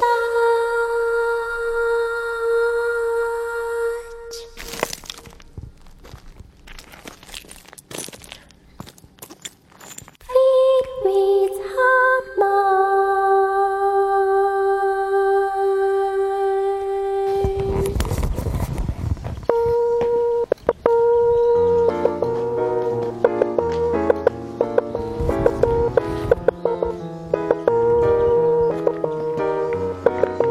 Feed with hammer.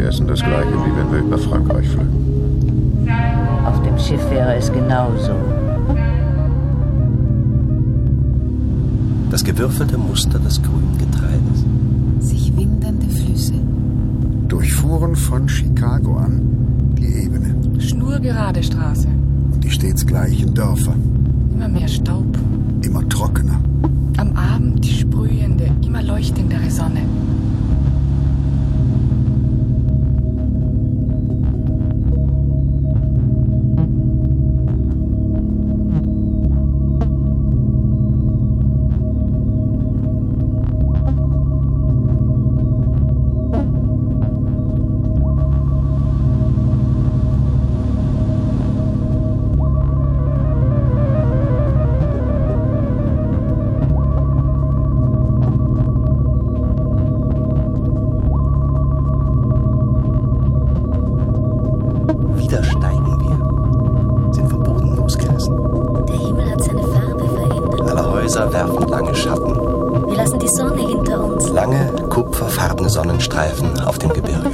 Verkehrsen das gleiche, wie wenn wir über Frankreich flögen. Auf dem Schiff wäre es genauso. Das gewürfelte Muster des grünen Getreides. Sich windernde Flüsse. Durchfuhren von Chicago an die Ebene. Schnurgerade Straße. Und die stets gleichen Dörfer. Immer mehr Staub. Immer trockener. Am Abend die sprühende, immer leuchtendere Sonne. Werfen lange Schatten. Wir lassen die Sonne hinter uns. Lange, kupferfarbene Sonnenstreifen auf dem Gebirge.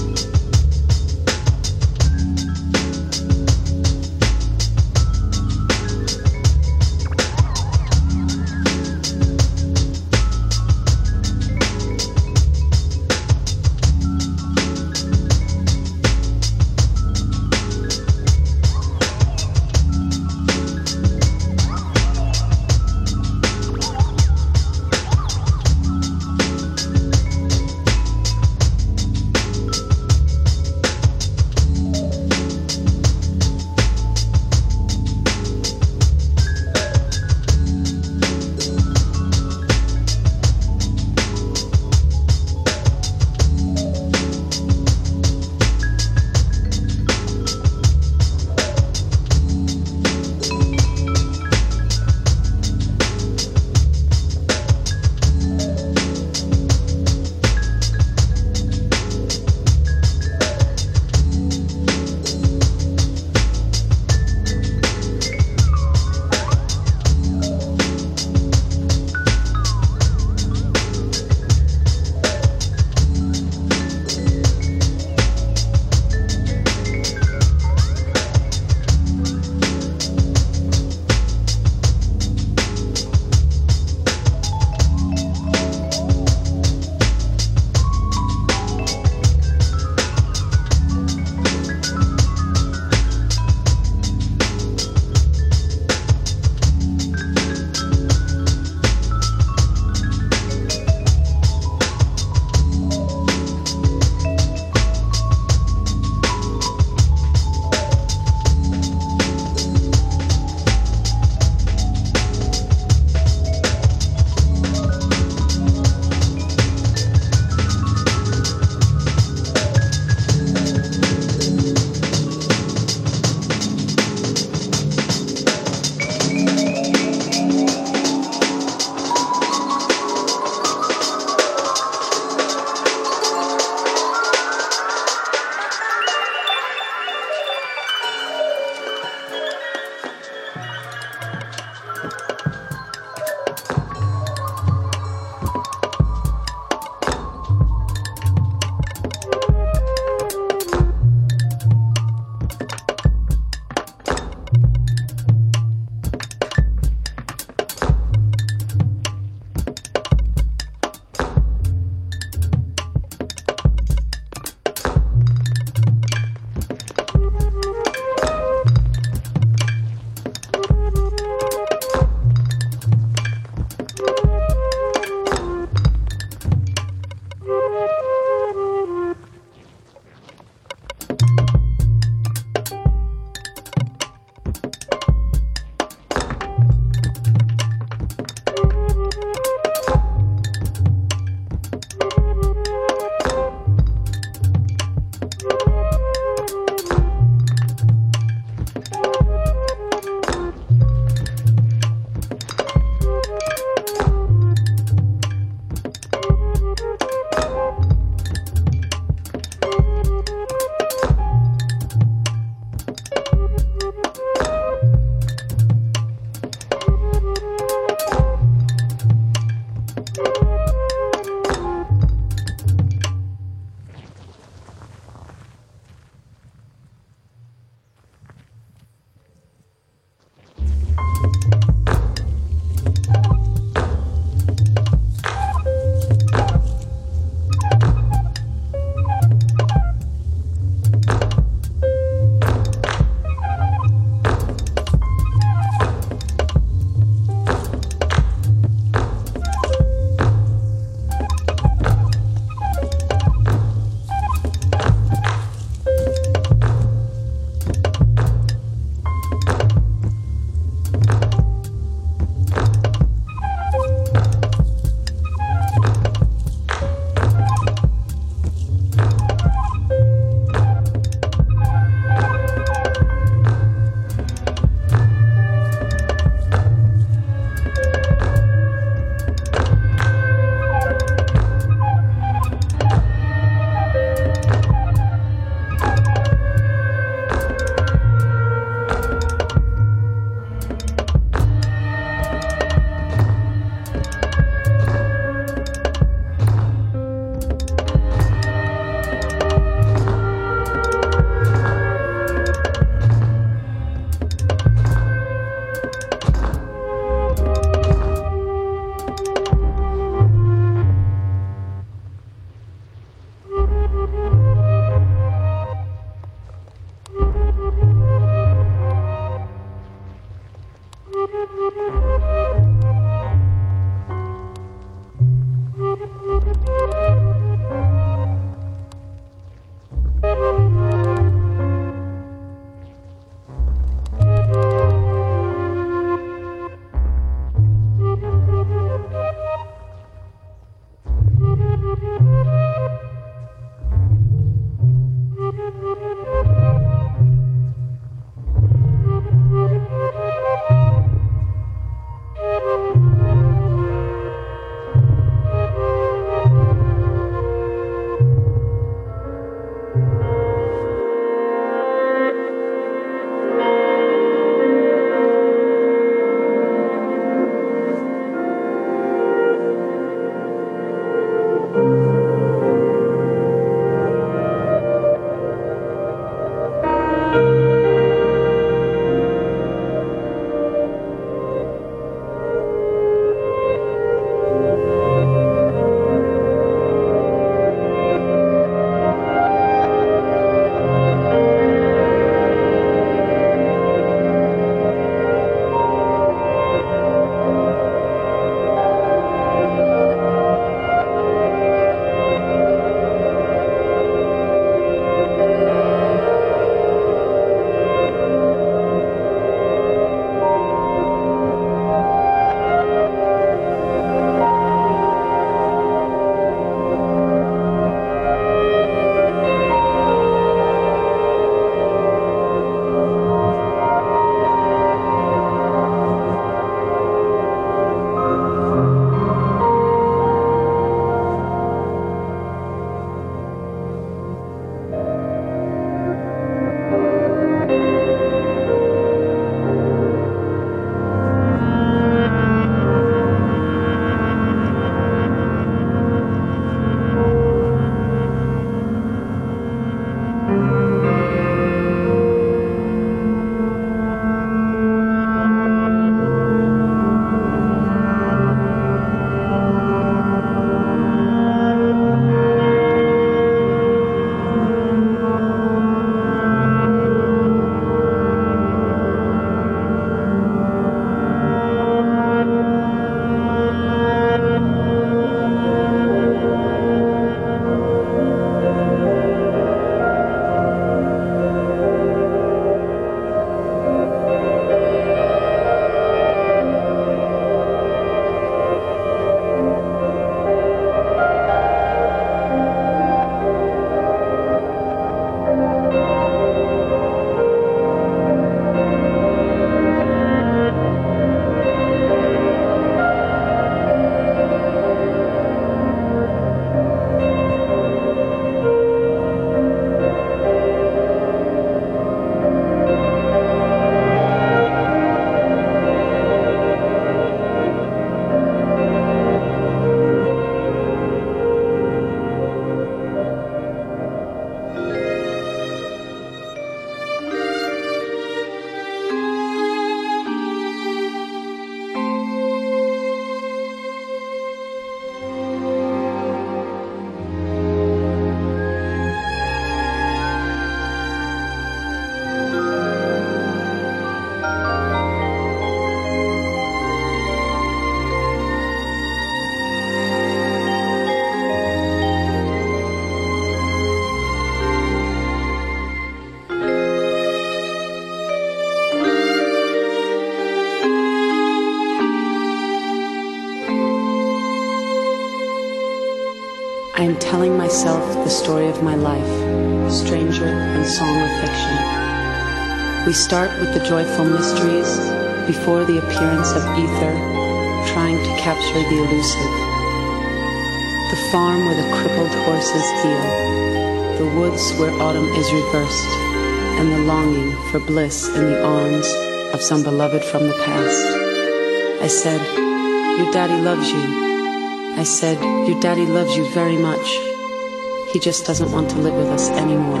I am telling myself the story of my life, stranger and song of fiction. We start with the joyful mysteries before the appearance of ether, trying to capture the elusive. The farm where the crippled horses heal, the woods where autumn is reversed, and the longing for bliss in the arms of some beloved from the past. I said, your daddy loves you. I said, your daddy loves you very much. He just doesn't want to live with us anymore.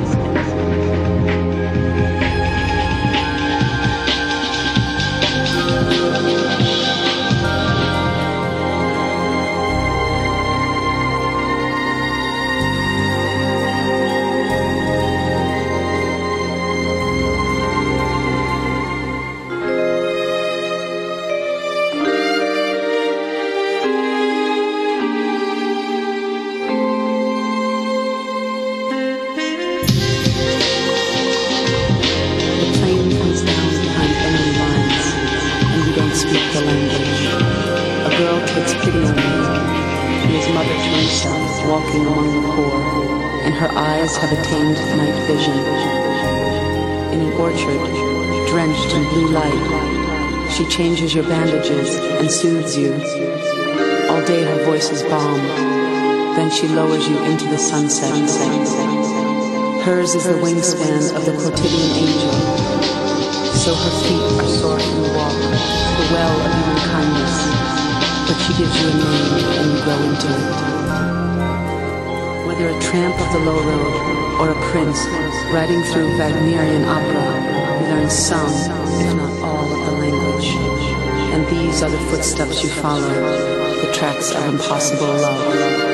Walking among the poor, and her eyes have attained night vision. In an orchard, drenched in blue light, she changes your bandages and soothes you. All day her voice is balm, then she lowers you into the sunset. Hers is the wingspan of the quotidian angel, so her feet are sore from the walk, the well of human kindness, but she gives you a name and you grow into it. Whether a tramp of the low road or a prince riding through Wagnerian opera, you learn some, if not all, of the language. And these are the footsteps you follow, the tracks of impossible love.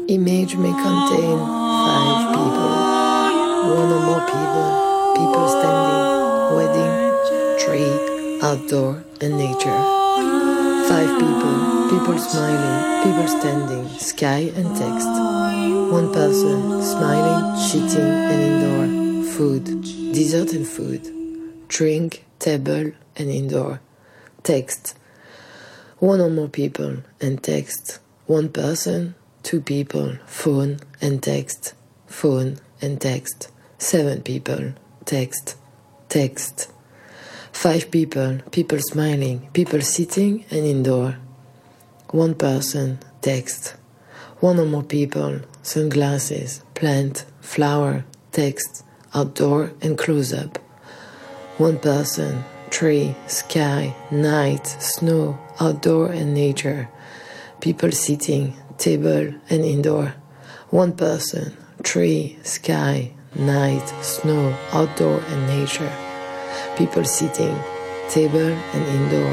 Image may contain 5 people, one or more people standing, wedding, tree, outdoor, and nature. 5 people smiling, people standing, sky and text. 1 person smiling, sitting and indoor, food, dessert and food, drink, table and indoor, text. 1 or more people and text. 1 person, 2 people, phone and text, phone and text. 7 people, text, text. 5 people, people smiling, people sitting and indoor. 1 person, text. 1 or more people, sunglasses, plant, flower, text, outdoor and close-up. 1 person, tree, sky, night, snow, outdoor and nature. People sitting, table and indoor. 1 person, tree, sky, night, snow, outdoor and nature. People sitting, table and indoor.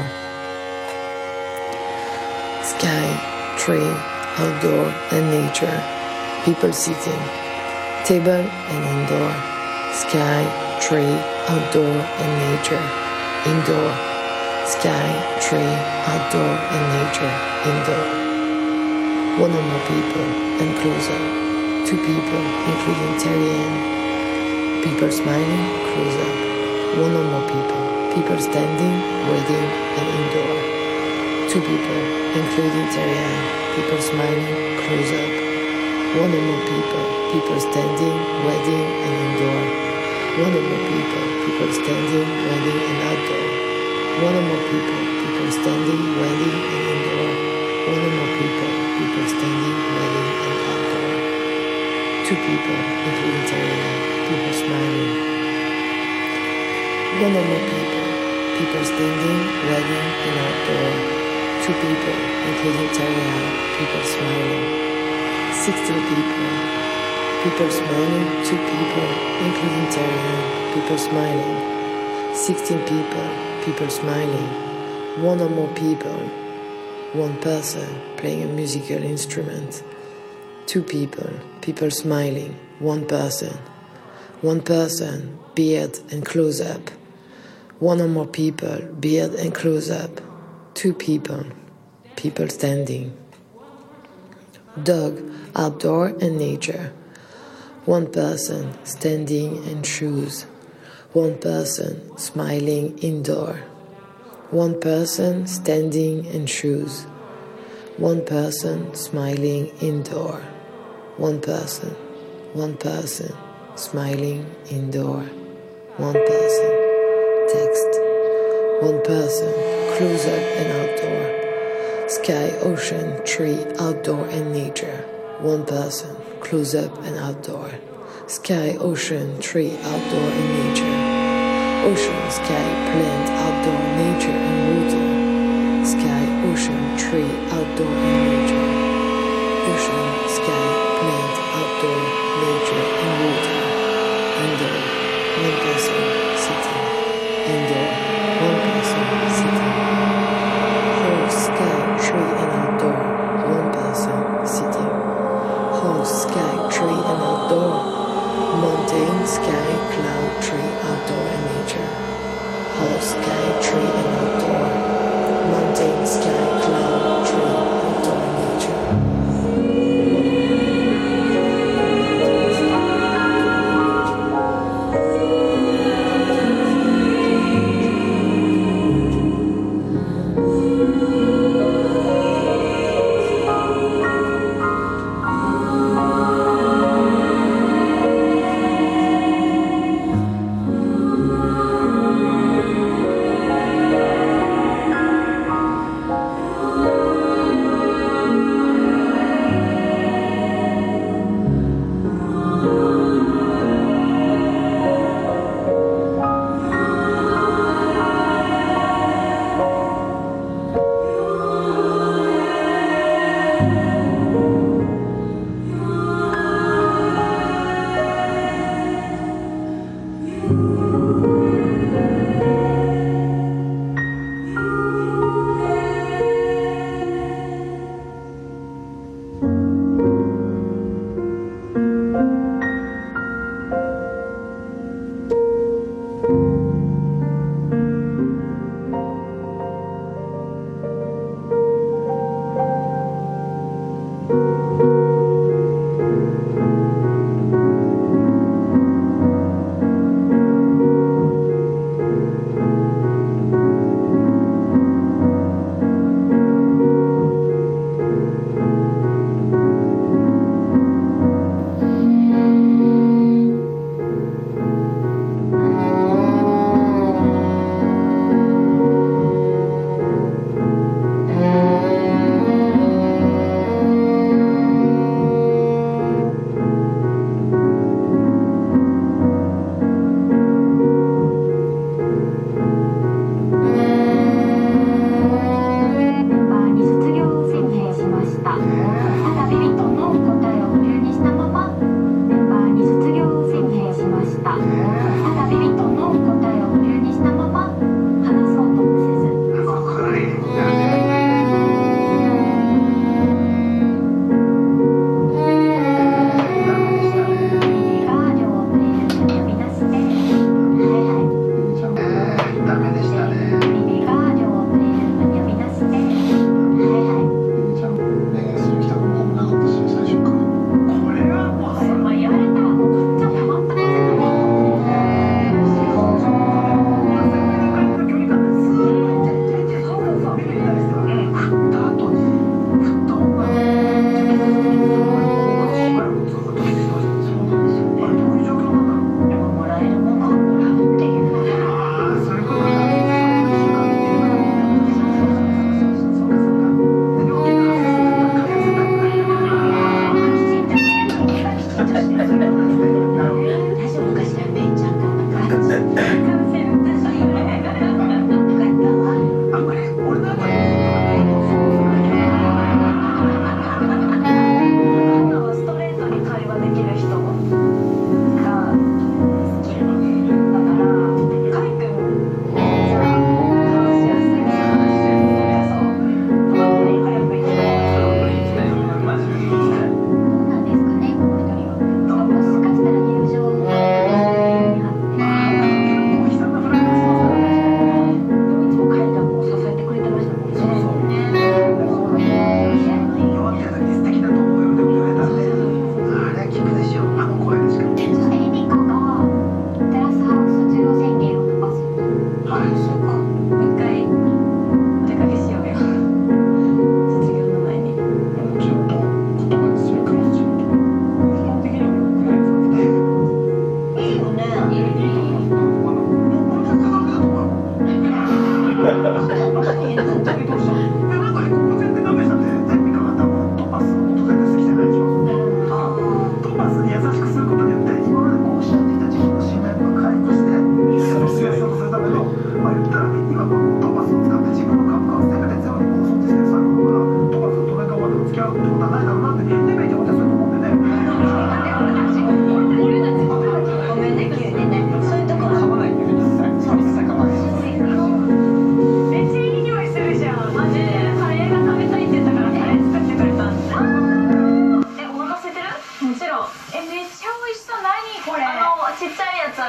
Sky, tree, outdoor and nature. People sitting, table and indoor. Sky, tree, outdoor and nature. Indoor. Sky, tree, outdoor and nature. Indoor. 1 or more people and closer. 2 people, including Terrian. People smiling, closer. 1 or more people. People standing, wedding and indoor. 2 people, including Terrian. People smiling, close up. 1 or more people. People standing, wedding and indoor. 1 or more people. People standing, wedding and outdoor. 1 or more people. People standing, wedding and indoor. 1 or more people. People standing, wedding and outdoor. 2 people, including Terrian. People smiling. 1 or more people. People standing, wedding and outdoor. 2 people, including Terrian. People smiling. 16 people. People smiling. 2 people, including Terrian. People smiling. 16 people. People smiling. 1 or more people. 1 person playing a musical instrument. 2 people. People smiling. 1 person. 1 person, beard and close up. 1 or more people, beard and close up. 2 people. People standing. Dog, outdoor and nature. 1 person standing and shoes. 1 person smiling indoor. 1 person standing and shoes. 1 person smiling indoor. 1 person. 1 person smiling indoor. 1 person. Text. 1 person close up and outdoor. Sky, ocean, tree, outdoor and nature. 1 person close up and outdoor. Sky, ocean, tree, outdoor and nature. Ocean, sky, plant, outdoor, nature and water. Sky, ocean, tree, outdoor and nature. Ocean, sky, plant, outdoor, nature and water. Indoor, 1 person sitting. Indoor, 1 person sitting. Horse, sky, tree and outdoor, 1 person sitting. Horse, sky, tree and outdoor. Mountain, sky, cloud, tree, outdoor and nature. Horse, sky, tree and outdoor. Mountain, sky, cloud, tree, outdoor and nature.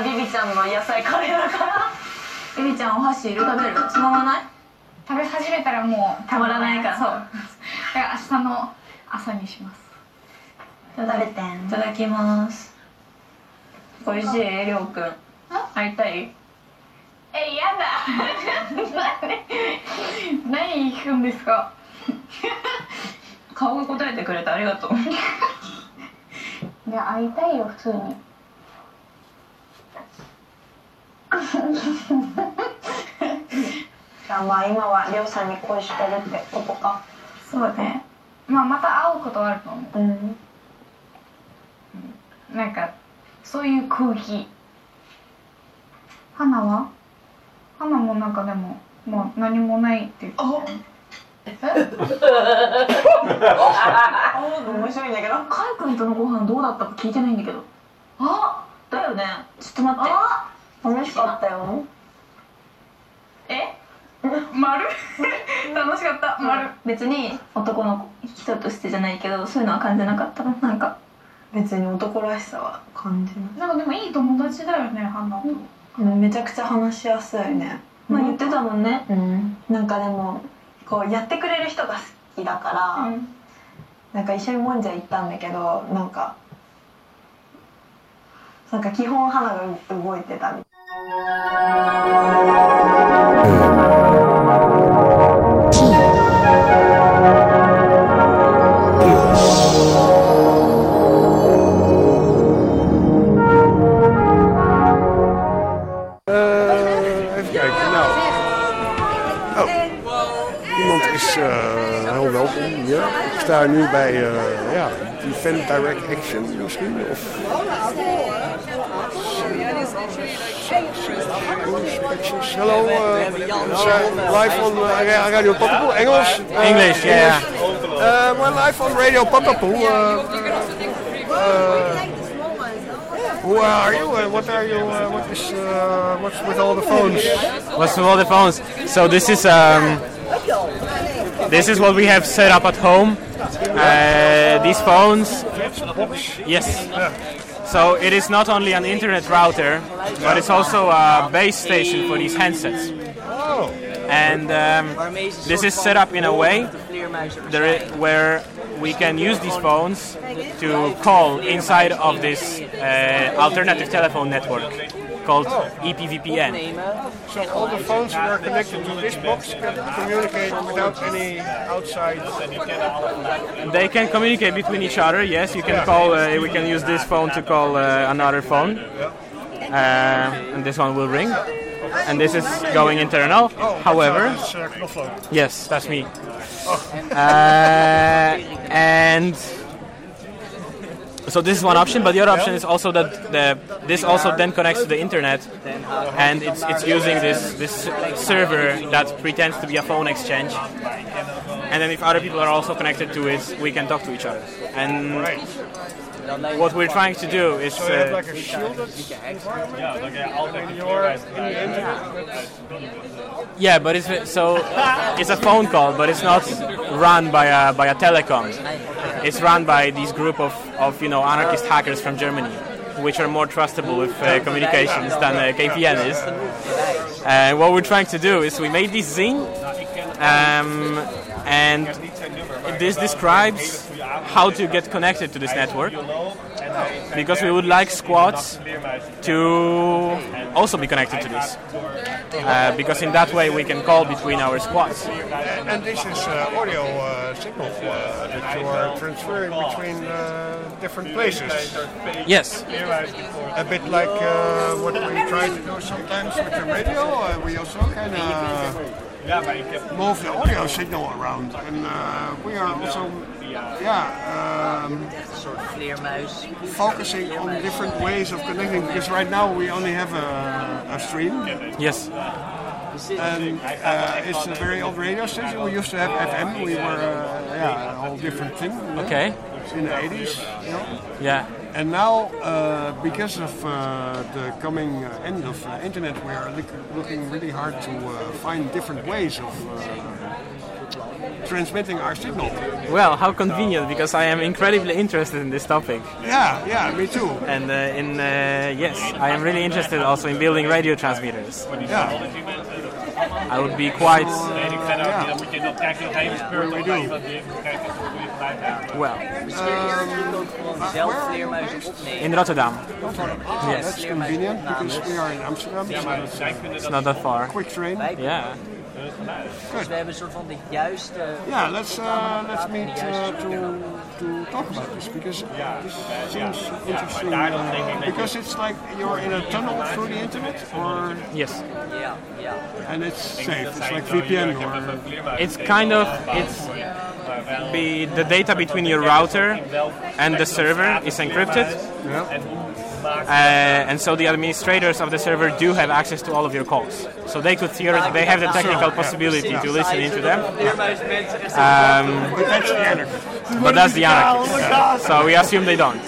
ビビちゃんの野菜カレーだから。ビビちゃんお箸いる？食べる？つままない？ 食べ始めたらもうたまらないから。 そう。だから明日の朝にします。 食べて。いただきます。美味しい？りょうくん。会いたい？ やだ。何聞くんですか？ 顔が答えてくれてありがとう。 いや、会いたいよ、普通に。 じゃあまあ今はりょうさんに恋してるってことか。 そうね。まあまた会うことはあると思う。なんかそういう空気。花は？花もなんかでももう何もないって言って。 面白いんだけど、カイ君とのご飯どうだったか聞いてないんだけど。だよね。ちょっと待って。楽しかったよ。 丸楽しかった。丸。 別に男の人としてじゃないけど、そういうのは感じなかったの。なんか別に男らしさは感じない。 なんかでもいい友達だよね、花と。 めちゃくちゃ話しやすいね。まあ言ってたもんね。なんかでもこうやってくれる人が好きだから、なんか一緒にもんじゃ行ったんだけど、なんか基本花が動いてたみたい。 Heel welkom hier. Ik sta nu bij Event Direct Action misschien. Of Hello, live on Radio Patapoel. Engels? English, yeah. We're live on Radio Patapoel. Who are you? What are you? What's with all the phones? What's with all the phones? So this is what we have set up at home. These phones. Yes. So it is not only an internet router, but it's also a base station for these handsets. And this is set up in a way where we can use these phones to call inside of this alternative telephone network called EPVPN. So all the phones that are connected to this box can communicate without any outside. They can communicate between each other. Yes, you can call. We can use this phone to call another phone, and this one will ring. And this is going internal. However, yes, that's me. And so this is one option, but the other option is also that this also then connects to the internet, and it's using this server that pretends to be a phone exchange. And then if other people are also connected to it, we can talk to each other. And what we're trying to do is... So you have like a shielded environment? When you're in the internet? Yeah, but it's a phone call, but it's not run by a telecom. It's run by this group of anarchist hackers from Germany, which are more trustable with communications than KPN is. And what we're trying to do is we made this zine, and this describes how to get connected to this network, because we would like squads to also be connected to this, because in that way we can call between our squads. And this is audio signal that you are transferring between different places. Yes. A bit like what we try to do sometimes with the radio. We also kind of move the audio signal around, and we are also focusing on different ways of connecting, because right now we only have a stream. Yes. And it's a very old radio station. We used to have FM. We were a whole different thing. Okay. In the 80s, Yeah. And now, because of the coming end of internet, we are looking really hard to find different ways of transmitting our signal. Well, how convenient, because I am incredibly interested in this topic. Yeah, me too. And yes, I am really interested also in building radio transmitters. Yeah. I would be quite... Well, in Rotterdam. Yes. That's convenient because we are in Amsterdam. It's not that far. Quick train. Yeah. Good. Yeah, let's meet to talk about this because this seems interesting. Because it's like you're in a tunnel through the internet, or yes. And it's safe. It's like VPN, or it's kind of the data between your router and the server is encrypted. Yeah. And so the administrators of the server do have access to all of your calls. So they could they have the technical possibility to listen into them. But that's the anarchy. So we assume they don't.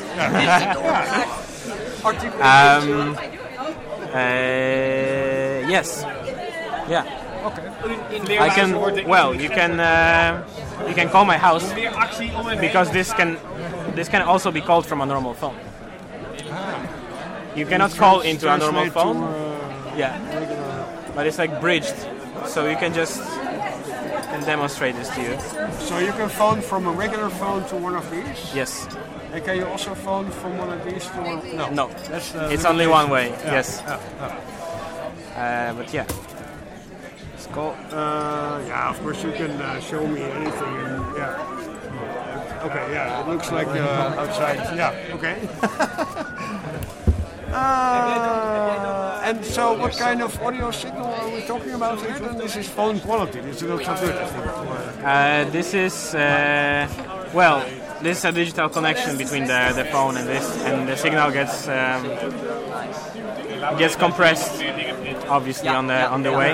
Yes. Yeah. Okay. I can. Well, you can call my house because this can also be called from a normal phone. You cannot call into a normal phone. Yeah. But it's like bridged, so you can just demonstrate this to you. So you can phone from a regular phone to one of these? Yes. And can you also phone from one of these to one? No. That's it's only one way. Yeah. Yes. But yeah. It's cool. Yeah, of course you can show me anything. And, yeah. Okay. Yeah. It looks like outside. Yeah. Okay. And so what kind of audio signal are we talking about here? Then this is phone quality. This is not so good, I think. This is this is a digital connection between the phone and this, and the signal gets compressed, obviously on the way.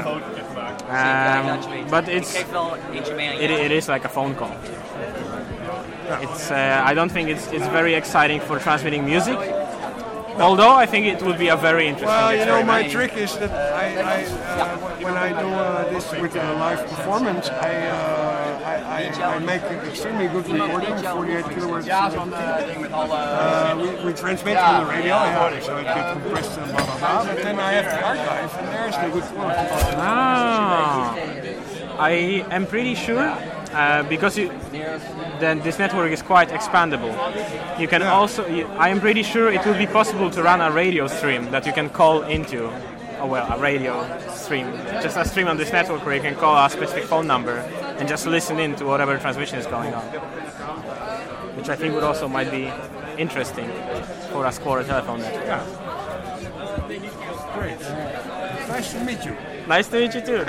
But it is like a phone call. It's I don't think it's very exciting for transmitting music. Although I think it would be a very interesting experiment. Well, my trick is that when I do this with a live performance, I make an extremely good recording, 48 kilowatts. We transmit on the radio, so it gets compressed and blah blah blah. But then I have the archive, and there's the good quality. I am pretty sure. Because then this network is quite expandable. You can also, I am pretty sure it will be possible to run a radio stream that you can call into. A radio stream, just a stream on this network where you can call a specific phone number and just listen in to whatever transmission is going on. Which I think would also might be interesting for a Square telephone network. Yeah. Great. Nice to meet you. Nice to meet you too.